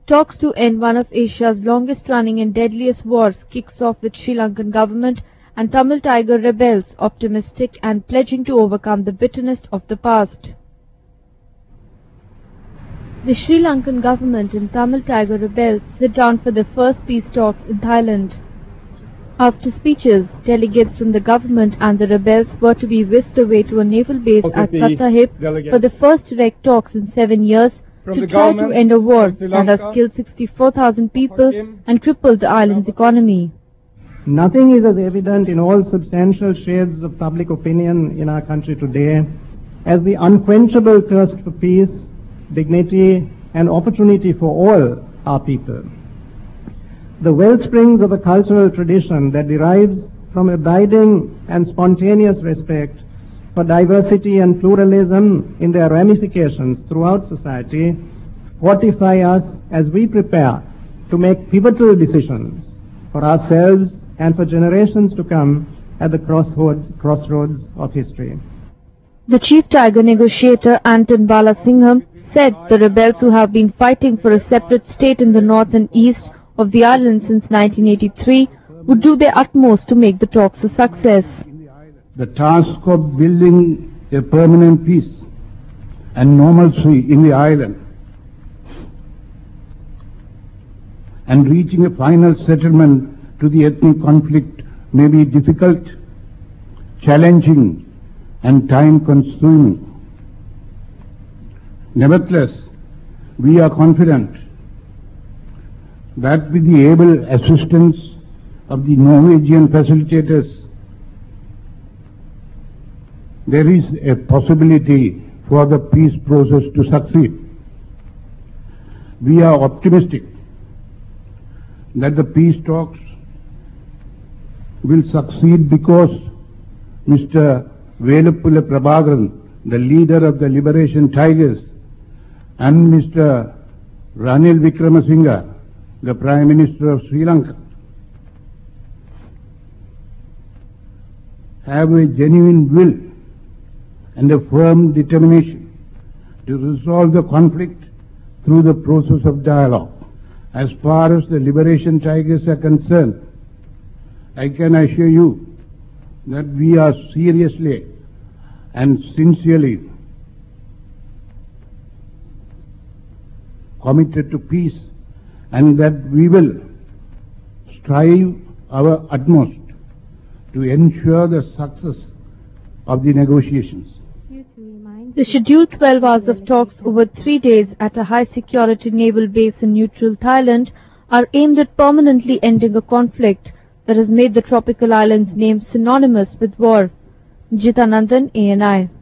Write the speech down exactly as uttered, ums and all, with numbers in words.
Talks to end one of Asia's longest-running and deadliest wars kicks off with Sri Lankan government and Tamil Tiger rebels optimistic and pledging to overcome the bitterness of the past. The Sri Lankan government and Tamil Tiger rebels sit down for their first peace talks in Thailand. After speeches, delegates from the government and the rebels were to be whisked away to a naval base at Sattahip for the first direct talks in seven years to try to end a war that has killed sixty-four thousand people and crippled the island's economy. Nothing is as evident in all substantial shades of public opinion in our country today as the unquenchable thirst for peace, dignity and opportunity for all our people. The wellsprings of a cultural tradition that derives from abiding and spontaneous respect for diversity and pluralism in their ramifications throughout society fortify us as we prepare to make pivotal decisions for ourselves and for generations to come at the crossroads, crossroads of history. The chief tiger negotiator Anton Balasingham said the rebels who have been fighting for a separate state in the north and east of the island since nineteen eighty-three would do their utmost to make the talks a success. The task of building a permanent peace and normalcy in the island and reaching a final settlement to the ethnic conflict may be difficult, challenging and time-consuming. Nevertheless, we are confident that with the able assistance of the Norwegian facilitators, there is a possibility for the peace process to succeed. We are optimistic that the peace talks will succeed because Mister Veluppula Prabhakaran, the leader of the Liberation Tigers, and Mister Ranil Wickremesinghe, the Prime Minister of Sri Lanka, have a genuine will and a firm determination to resolve the conflict through the process of dialogue. As far as the Liberation Tigers are concerned, I can assure you that we are seriously and sincerely committed to peace and that we will strive our utmost to ensure the success of the negotiations. The scheduled twelve hours of talks over three days at a high-security naval base in neutral Thailand are aimed at permanently ending a conflict that has made the tropical island's name synonymous with war. Jitanandan, A N I.